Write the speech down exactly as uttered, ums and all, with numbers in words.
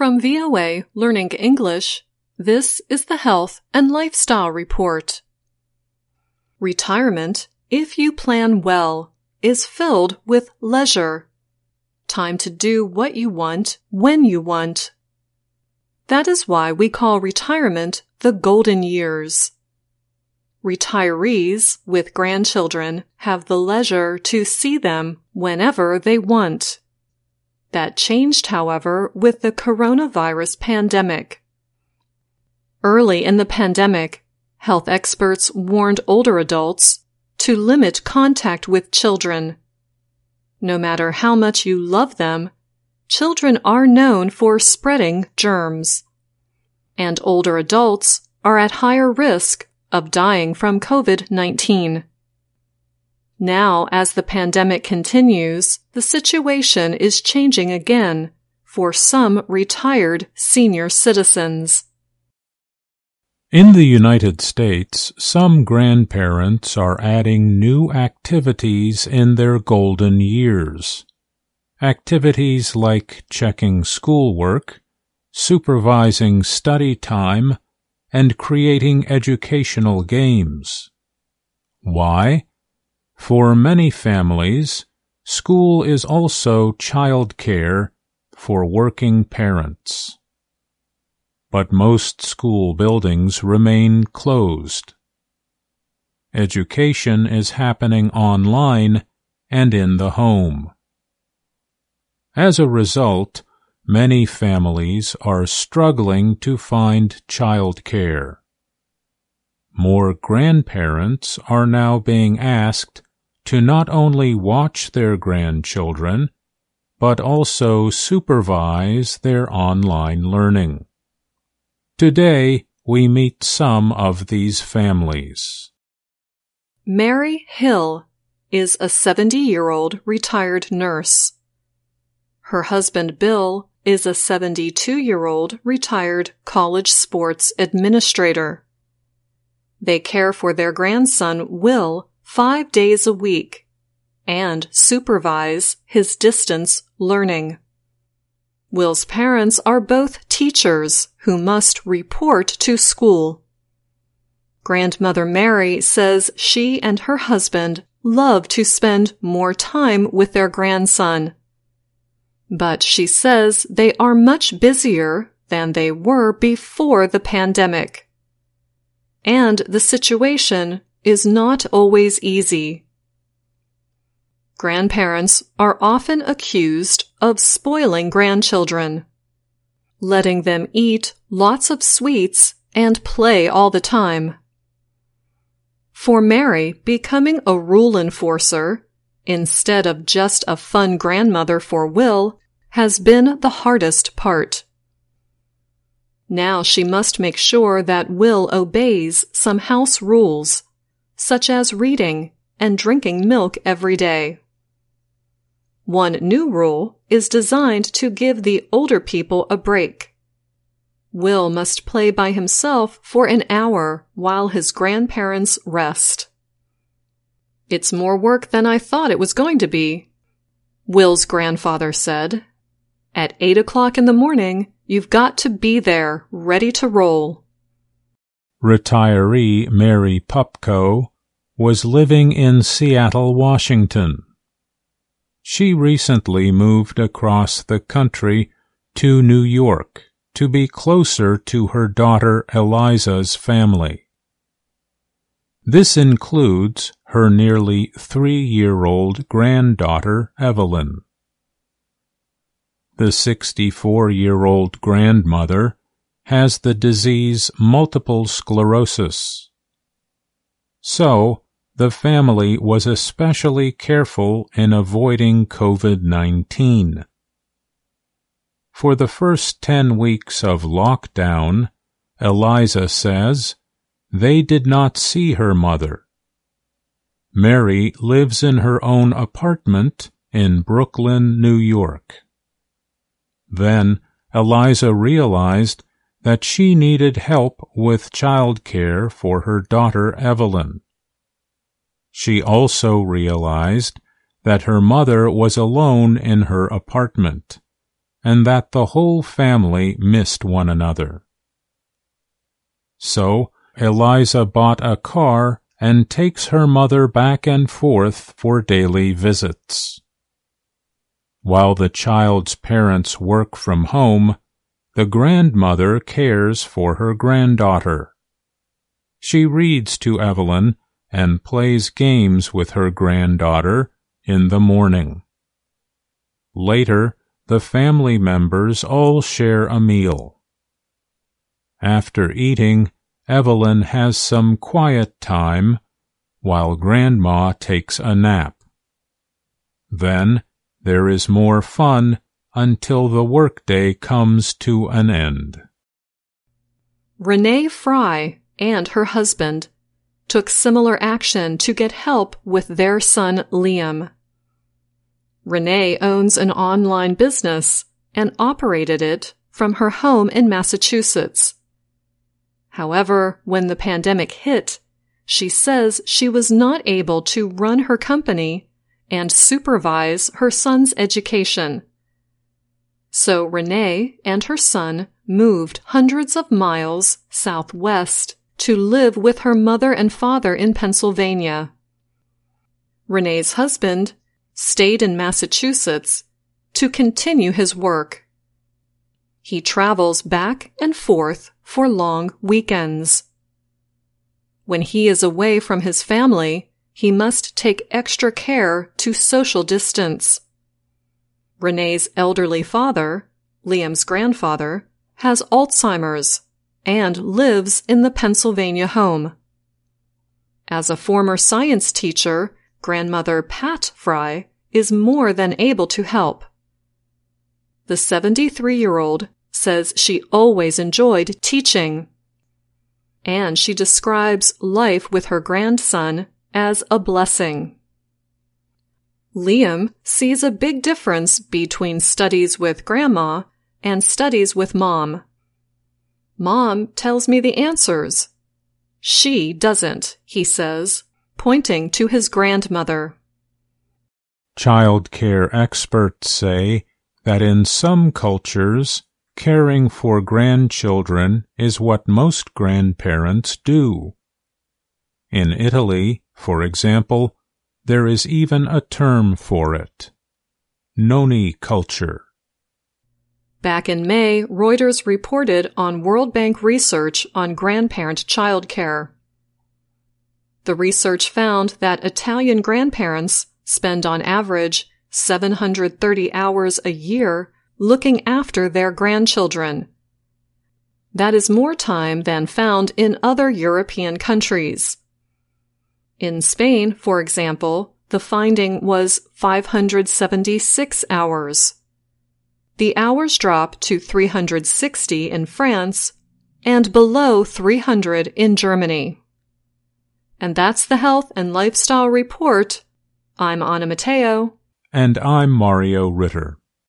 From V O A Learning English, this is the Health and Lifestyle Report. Retirement, if you plan well, is filled with leisure. Time to do what you want when you want. That is why we call retirement the golden years. Retirees with grandchildren have the leisure to see them whenever they want. That changed, however, with the coronavirus pandemic. Early in the pandemic, health experts warned older adults to limit contact with children. No matter how much you love them, children are known for spreading germs. And older adults are at higher risk of dying from COVID nineteen. Now, as the pandemic continues, the situation is changing again for some retired senior citizens. In the United States, some grandparents are adding new activities in their golden years. Activities like checking schoolwork, supervising study time, and creating educational games. Why? For many families, school is also childcare for working parents. But most school buildings remain closed. Education is happening online and in the home. As a result, many families are struggling to find childcare. More grandparents are now being asked to not only watch their grandchildren, but also supervise their online learning. Today, we meet some of these families. Mary Hill is a seventy-year-old retired nurse. Her husband Bill is a seventy-two-year-old retired college sports administrator. They care for their grandson Will five days a week and supervise his distance learning. Will's parents are both teachers who must report to school. Grandmother Mary says she and her husband love to spend more time with their grandson. But she says they are much busier than they were before the pandemic. And the situation is not always easy. Grandparents are often accused of spoiling grandchildren, letting them eat lots of sweets and play all the time. For Mary, becoming a rule enforcer, instead of just a fun grandmother for Will, has been the hardest part. Now she must make sure that Will obeys some house rules, such as reading and drinking milk every day. One new rule is designed to give the older people a break. Will must play by himself for an hour while his grandparents rest. "It's more work than I thought it was going to be," Will's grandfather said. "At eight o'clock in the morning, you've got to be there, ready to roll." Retiree Mary Pupko was living in Seattle, Washington. She recently moved across the country to New York to be closer to her daughter Eliza's family. This includes her nearly three-year-old granddaughter Evelyn. The sixty-four-year-old grandmother has the disease multiple sclerosis. So, the family was especially careful in avoiding COVID nineteen. For the first ten weeks of lockdown, Eliza says, they did not see her mother. Mary lives in her own apartment in Brooklyn, New York. Then Eliza realized that she needed help with childcare for her daughter Evelyn. She also realized that her mother was alone in her apartment, and that the whole family missed one another. So Eliza bought a car and takes her mother back and forth for daily visits. While the child's parents work from home, the grandmother cares for her granddaughter. She reads to Evelyn and plays games with her granddaughter in the morning. Later, the family members all share a meal. After eating, Evelyn has some quiet time while Grandma takes a nap. Then there is more fun until the workday comes to an end. Renee Fry and her husband took similar action to get help with their son Liam. Renee owns an online business and operated it from her home in Massachusetts. However, when the pandemic hit, she says she was not able to run her company and supervise her son's education. So Renee and her son moved hundreds of miles southwest to live with her mother and father in Pennsylvania. Renee's husband stayed in Massachusetts to continue his work. He travels back and forth for long weekends. When he is away from his family, he must take extra care to social distance. Renee's elderly father, Liam's grandfather, has Alzheimer's and lives in the Pennsylvania home. As a former science teacher, grandmother Pat Fry is more than able to help. The seventy-three-year-old says she always enjoyed teaching, and she describes life with her grandson as a blessing. Liam sees a big difference between studies with Grandma and studies with Mom. Mom tells me the answers. She doesn't, he says, pointing to his grandmother. Child care experts say that in some cultures, caring for grandchildren is what most grandparents do. In Italy, for example, there is even a term for it: noni culture. Back in May, Reuters reported on World Bank research on grandparent childcare. The research found that Italian grandparents spend on average seven hundred thirty hours a year looking after their grandchildren. That is more time than found in other European countries. In Spain, for example, the finding was five hundred seventy-six hours. The hours drop to three hundred sixty in France and below three hundred in Germany. And that's the Health and Lifestyle Report. I'm Anna Matteo. And I'm Mario Ritter.